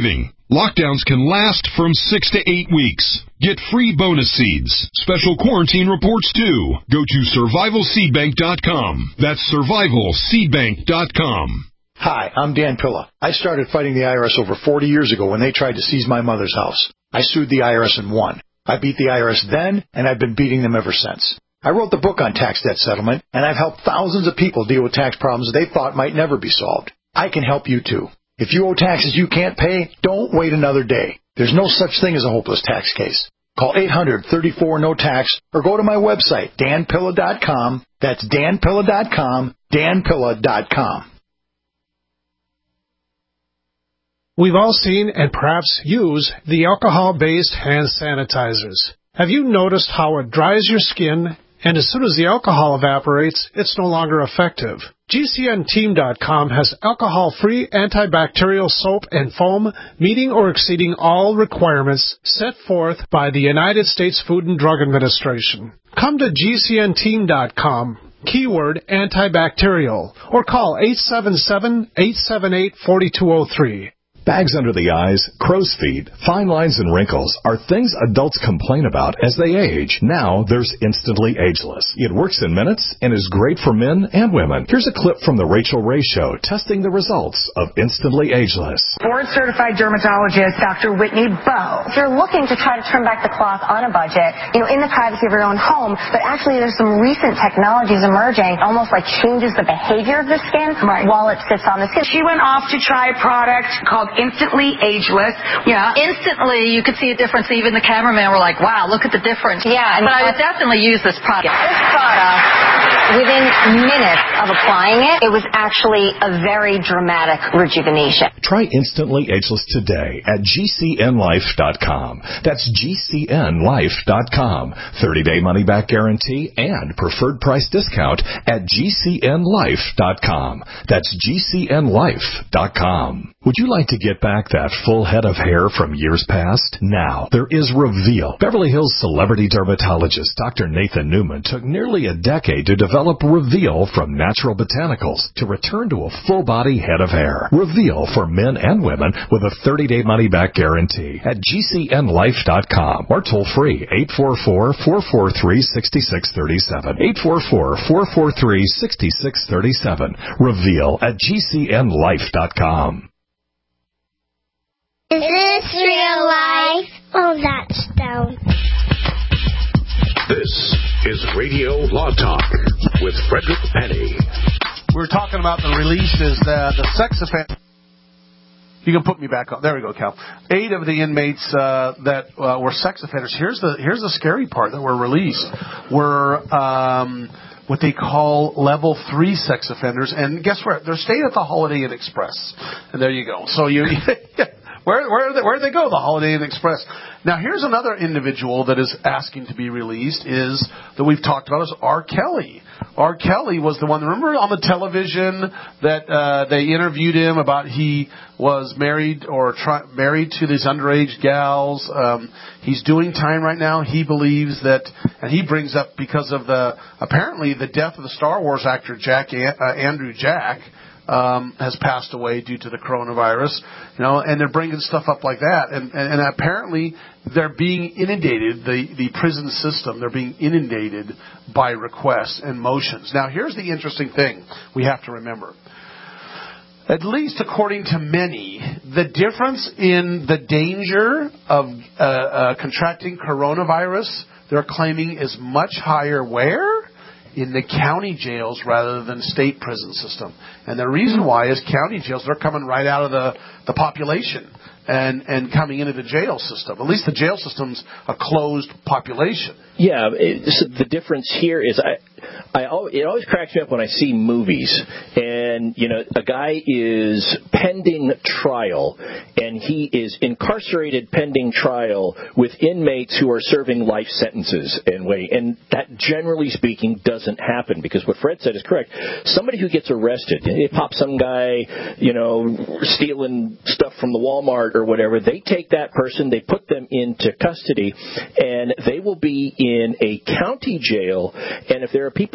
Lockdowns can last from six to eight weeks. Get free bonus seeds, special quarantine reports too. Go to survival seed bank dot com. That's survival seed bank dot com. Hi, I'm Dan Pilla. I started fighting the I R S over forty years ago when they tried to seize my mother's house. I sued the I R S and won. I beat the I R S then, and I've been beating them ever since. I wrote the book on tax debt settlement, and I've helped thousands of people deal with tax problems they thought might never be solved. I can help you too. If you owe taxes you can't pay, don't wait another day. There's no such thing as a hopeless tax case. Call eight hundred, thirty-four, no tax or go to my website, dan pilla dot com. That's dan pilla dot com, dan pilla dot com. We've all seen and perhaps use the alcohol-based hand sanitizers. Have you noticed how it dries your skin, and as soon as the alcohol evaporates, it's no longer effective? G C N team dot com has alcohol-free antibacterial soap and foam meeting or exceeding all requirements set forth by the United States Food and Drug Administration. Come to G C N team dot com, keyword antibacterial, or call eight seven seven, eight seven eight, four two zero three. Bags under the eyes, crow's feet, fine lines and wrinkles are things adults complain about as they age. Now there's Instantly Ageless. It works in minutes and is great for men and women. Here's a clip from the Rachel Ray Show testing the results of Instantly Ageless. Board-certified dermatologist Doctor Whitney Bowe. If you're looking to try to turn back the clock on a budget, you know, in the privacy of your own home, but actually there's some recent technologies emerging, almost like changes the behavior of the skin right. while it sits on the skin. She went off to try a product called Instantly Ageless. Yeah, instantly you could see a difference. Even the cameraman were like, wow, look at the difference. Yeah. But I would definitely use this product. This product, within minutes of applying it, it was actually a very dramatic rejuvenation. Try Instantly Ageless today at G C N life dot com. That's G C N life dot com. thirty-day money-back guarantee and preferred price discount at G C N life dot com. That's G C N life dot com. Would you like to get back that full head of hair from years past? Now, there is Reveal. Beverly Hills celebrity dermatologist Doctor Nathan Newman took nearly a decade to develop Reveal from natural botanicals to return to a full-body head of hair. Reveal for men and women with a thirty-day money-back guarantee at G C N life dot com or toll-free eight four four, four four three, six six three seven. eight four four, four four three, six six three seven. Reveal at G C N life dot com. Is this real life? Oh, that's down. This is Radio Law Talk with Frederick Penny. We were talking about the releases, the, the sex offender. You can put me back on. There we go, Cal. Eight of the inmates uh, that uh, were sex offenders. Here's the here's the scary part that were released. Were um, what they call level three sex offenders, and guess where? They're staying at the Holiday Inn Express. And there you go. So you. Where where they, where they go? The Holiday Inn Express. Now here's another individual that is asking to be released is that we've talked about is R. Kelly. R. Kelly was the one. Remember on the television that uh, they interviewed him about he was married or try, married to these underage gals. Um, he's doing time right now. He believes that, and he brings up because of the apparently the death of the Star Wars actor Jack uh, Andrew Jack. Um, has passed away due to the coronavirus, you know, and they're bringing stuff up like that, and, and, and apparently they're being inundated, the, the prison system, they're being inundated by requests and motions. Now, here's the interesting thing we have to remember. At least according to many, the difference in the danger of uh, uh, contracting coronavirus, they're claiming is much higher where? In the county jails rather than state prison system. And the reason why is county jails, they're coming right out of the, the population and, and coming into the jail system. At least the jail system's a closed population. Yeah, it's, the difference here is I, I, it always cracks me up when I see movies and, you know, a guy is pending trial and he is incarcerated pending trial with inmates who are serving life sentences and waiting. And that, generally speaking, doesn't happen because what Fred said is correct. Somebody who gets arrested, they pop some guy, you know, stealing stuff from the Walmart or whatever, they take that person, they put them into custody, and they will be in a county jail. And if there are people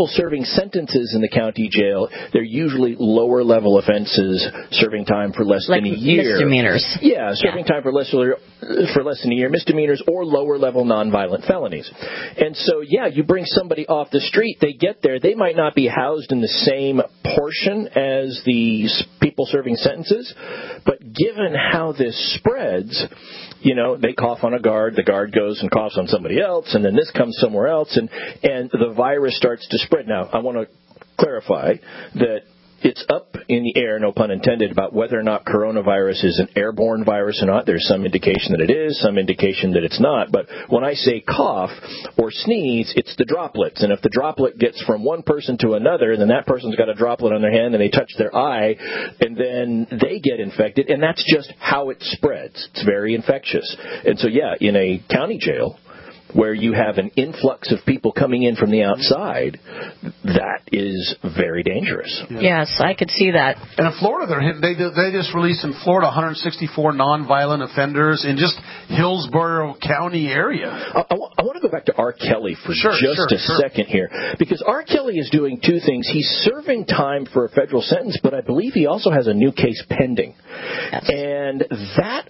people serving sentences in the county jail, they're usually lower level offenses, serving time for less like than a year. Misdemeanors. Yeah, serving yeah. time for less for less than a year, misdemeanors or lower level nonviolent felonies. And so, yeah, you bring somebody off the street, they get there, they might not be housed in the same portion as the people serving sentences, but given how this spreads, you know, they cough on a guard, the guard goes and coughs on somebody else, and then this comes somewhere else, and, and the virus starts to spread. Now, I want to clarify that it's up in the air, no pun intended, about whether or not coronavirus is an airborne virus or not. There's some indication that it is, some indication that it's not. But when I say cough or sneeze, it's the droplets. And if the droplet gets from one person to another, then that person's got a droplet on their hand and they touch their eye, and then they get infected. And that's just how it spreads. It's very infectious. And so, yeah, in a county jail, where you have an influx of people coming in from the outside, that is very dangerous. Yeah. Yes, I could see that. And in Florida, they're, they they just released in Florida one hundred sixty-four nonviolent offenders in just Hillsborough County area. I, I, I want to go back to R. Kelly for sure, just sure, a sure. second here, because R. Kelly is doing two things. He's serving time for a federal sentence, but I believe he also has a new case pending. Yes. And that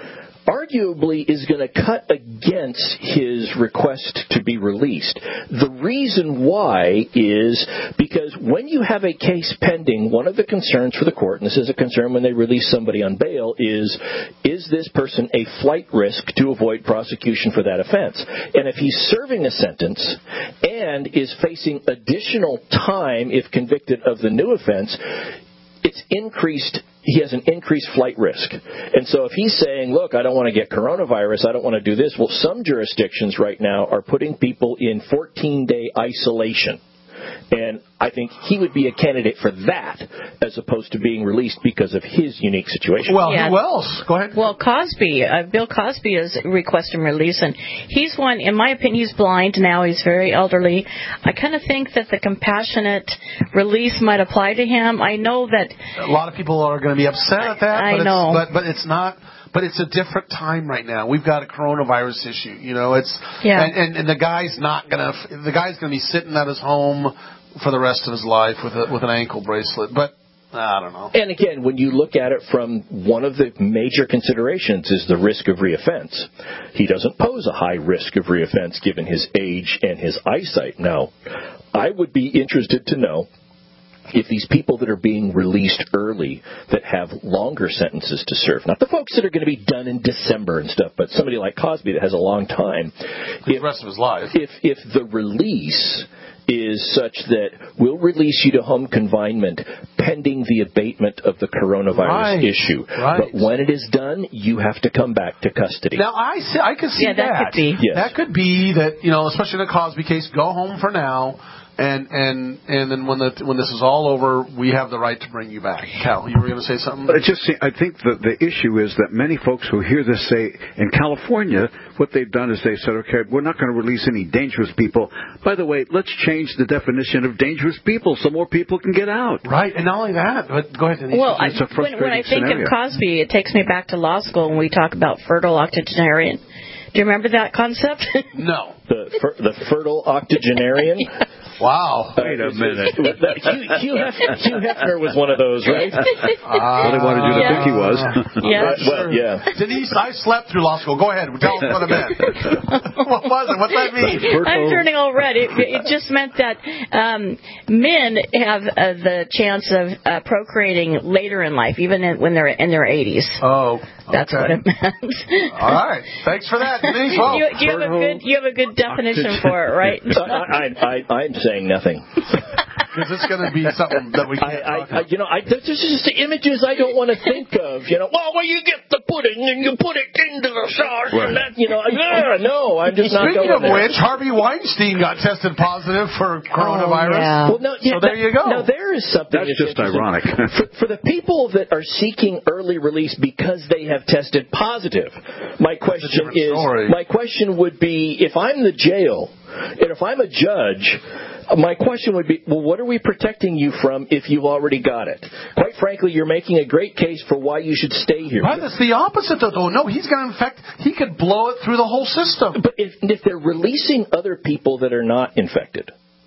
arguably is going to cut against his request to be released. The reason why is because when you have a case pending, one of the concerns for the court, and this is a concern when they release somebody on bail, is, is this person a flight risk to avoid prosecution for that offense? And if he's serving a sentence and is facing additional time if convicted of the new offense, it's increased. He has an increased flight risk. And so if he's saying, look, I don't want to get coronavirus, I don't want to do this, well, some jurisdictions right now are putting people in fourteen-day isolation. And I think he would be a candidate for that as opposed to being released because of his unique situation. Well, yeah. Who else? Go ahead. Well, Cosby, uh, Bill Cosby is requesting release, and he's one, in my opinion, he's blind now. He's very elderly. I kind of think that the compassionate release might apply to him. I know that a lot of people are going to be upset at that. I but know. It's, but, but it's not. But it's a different time right now. We've got a coronavirus issue. You know, it's yeah. and, and, and the guy's not gonna. The guy's gonna be sitting at his home for the rest of his life with a, with an ankle bracelet. But I don't know. And again, when you look at it from one of the major considerations is the risk of reoffense. He doesn't pose a high risk of reoffense given his age and his eyesight. Now, I would be interested to know if these people that are being released early that have longer sentences to serve, not the folks that are going to be done in December and stuff, but somebody like Cosby that has a long time. For the rest of his life. If, if the release is such that we'll release you to home confinement pending the abatement of the coronavirus right. issue. Right. But when it is done, you have to come back to custody. Now, I see, I could see yeah, that. that. Could be. Yes. That could be that, you know, especially in the Cosby case, go home for now. And and and then when the when this is all over, we have the right to bring you back. Cal, you were going to say something? But it just I think that the issue is that many folks who hear this say in California, what they've done is they said, okay, we're not going to release any dangerous people. By the way, let's change the definition of dangerous people so more people can get out. Right, and not only that, but go ahead, Denise. Well, it's a I, when, when I think scenario. of Cosby, it takes me back to law school when we talk about fertile octogenarian. Do you remember that concept? No. The fer- the fertile octogenarian? Wow. Wait a minute. Hugh, Hugh, Hef- Hugh Hefner was one of those, right? Uh, well, they wanted you to yeah. think he was. Yeah. Well, yeah. Denise, I slept through law school. Go ahead. Tell us what it meant. What was it? What's that mean? I'm turning all red. It, it just meant that um, men have uh, the chance of uh, procreating later in life, even in, when they're in their eighties. Oh, okay. That's what it meant. All right. Thanks for that, Denise. Well, you, you, have a good, you have a good definition for it, right? I, I, I, I'm saying nothing. Because it's going to be something that we can't I, talk I, about. You know, I, there's just images I don't want to think of. You know, well, well, you get the pudding and you put it into the sauce, right. and that, you know, yeah, no, I'm just not Speaking going of there. which, Harvey Weinstein got tested positive for coronavirus. Oh, yeah. Well, no, yeah, so there that, you go. Now, there is something That's just ironic. for, for the people that are seeking early release because they have tested positive, my question is, story. my question would be, if I'm the jail, and if I'm a judge, my question would be, well, what are we protecting you from if you've already got it? Quite frankly, you're making a great case for why you should stay here. Right, it's the opposite, though. No, he's going to infect. He could blow it through the whole system. But if, if they're releasing other people that are not infected,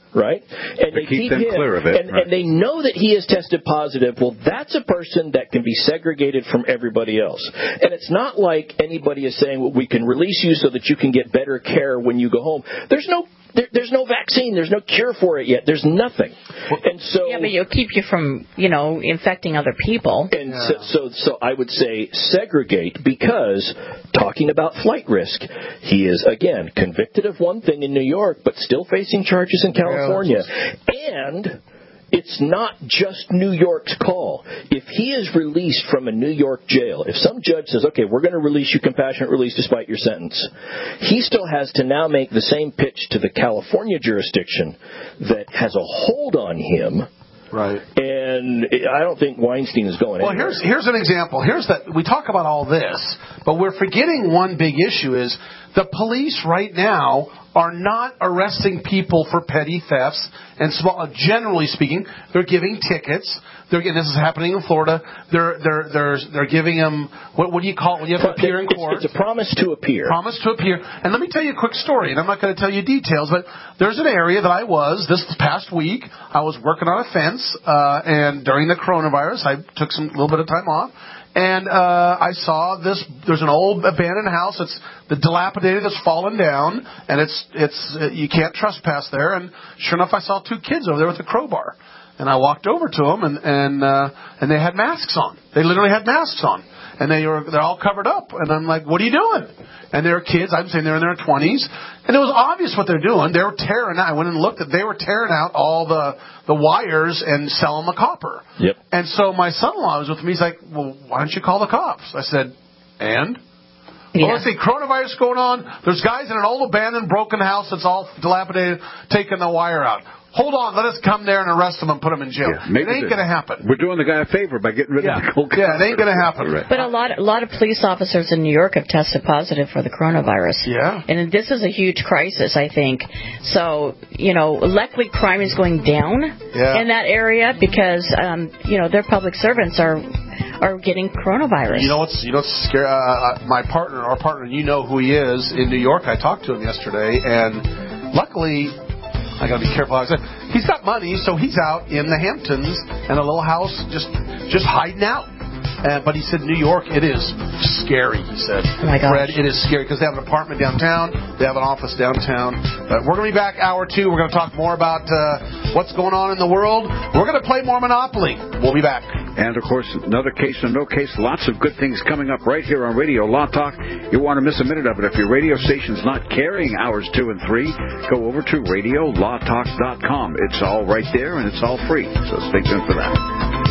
right? And they they keep keep them him, clear of it, and, right. and they know that he has tested positive. Well, that's a person that can be segregated from everybody else. And it's not like anybody is saying, well, we can release you so that you can get better care when you go home. There's no there, there's no vaccine. There's no cure for it yet. There's nothing. And so yeah, but it'll keep you from, you know, infecting other people. And yeah. so, so, so I would say segregate, because talking about flight risk, he is, again, convicted of one thing in New York, but still facing charges in California. Yeah, and it's not just New York's call. If he is released from a New York jail, if some judge says, okay, we're going to release you compassionate release despite your sentence, he still has to now make the same pitch to the California jurisdiction that has a hold on him. Right. And I don't think Weinstein is going Well, anywhere. here's here's an example. Here's that we talk about all this, but we're forgetting one big issue is the police right now are not arresting people for petty thefts and small. Generally speaking, they're giving tickets. They're getting, this is happening in Florida. They're they're they're they're giving them what what do you call it when you have to appear in court? It's, it's a promise to appear. Promise to appear. And let me tell you a quick story. And I'm not going to tell you details, but there's an area that I was this past week. I was working on a fence, uh, and during the coronavirus, I took some little bit of time off. And uh, I saw this. There's an old abandoned house. It's the dilapidated. It's fallen down, and it's it's uh, you can't trespass there. And sure enough, I saw two kids over there with a crowbar. And I walked over to them, and and uh, and they had masks on. They literally had masks on, and they were they're all covered up. And I'm like, "What are you doing?" And they're kids. I'm saying they're in their twenties, and it was obvious what they're doing. They were tearing out. I went and looked at. They were tearing out all the the wires and selling the copper. Yep. And so my son-in-law was with me. He's like, "Well, why don't you call the cops?" I said, "And?" Yeah. Well, let's see, coronavirus going on. There's guys in an old abandoned, broken house that's all dilapidated, taking the wire out. Hold on, let us come there and arrest them and put them in jail. Yeah, it ain't going to happen. We're doing the guy a favor by getting rid yeah. of the cold Yeah, it ain't going to happen. Right. But a lot, a lot of police officers in New York have tested positive for the coronavirus. Yeah. And this is a huge crisis, I think. So, you know, luckily crime is going down yeah. in that area because, um, you know, their public servants are are getting coronavirus. You know what's you know what's scary? Uh, my partner, our partner, you know who he is in New York. I talked to him yesterday, and luckily, I got to be careful. He's got money, so he's out in the Hamptons in a little house, just just hiding out. Uh, but he said, New York, it is scary, he said. Oh my gosh. Fred, it is scary because they have an apartment downtown. They have an office downtown. But we're going to be back hour two. We're going to talk more about uh, what's going on in the world. We're going to play more Monopoly. We'll be back. And, of course, another case or no case, lots of good things coming up right here on Radio Law Talk. You want to miss a minute of it. If your radio station's not carrying hours two and three, go over to radio law talk dot com. It's all right there, and it's all free. So stay tuned for that.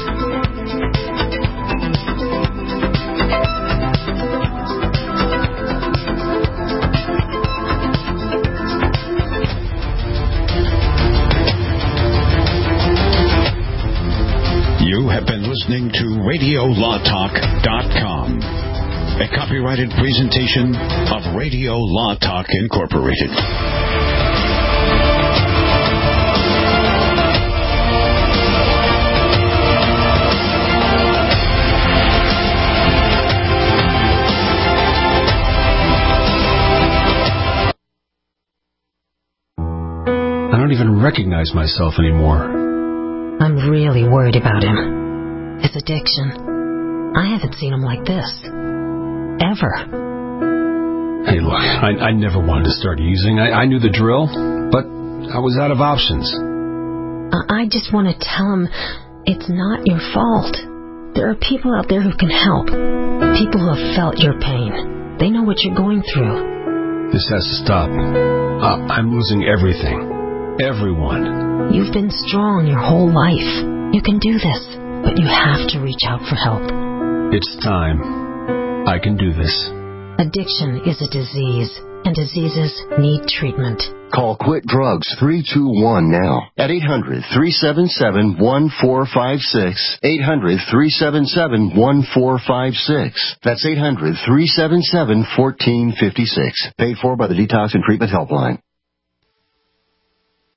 You have been listening to radio law talk dot com, a copyrighted presentation of Radio Law Talk Incorporated. I don't even recognize myself anymore. I'm really worried about him. His addiction. I haven't seen him like this. Ever. Hey, look, I, I never wanted to start using. I, I knew the drill, but I was out of options. I, I just want to tell him it's not your fault. There are people out there who can help. People who have felt your pain. They know what you're going through. This has to stop. Uh, I'm losing everything. Everyone. You've been strong your whole life. You can do this, but you have to reach out for help. It's time. I can do this. Addiction is a disease, and diseases need treatment. Call Quit Drugs three two one now at eight hundred, three seven seven, one four five six. eight hundred, three seven seven, one four five six. That's eight hundred, three seven seven, one four five six. Paid for by the Detox and Treatment Helpline.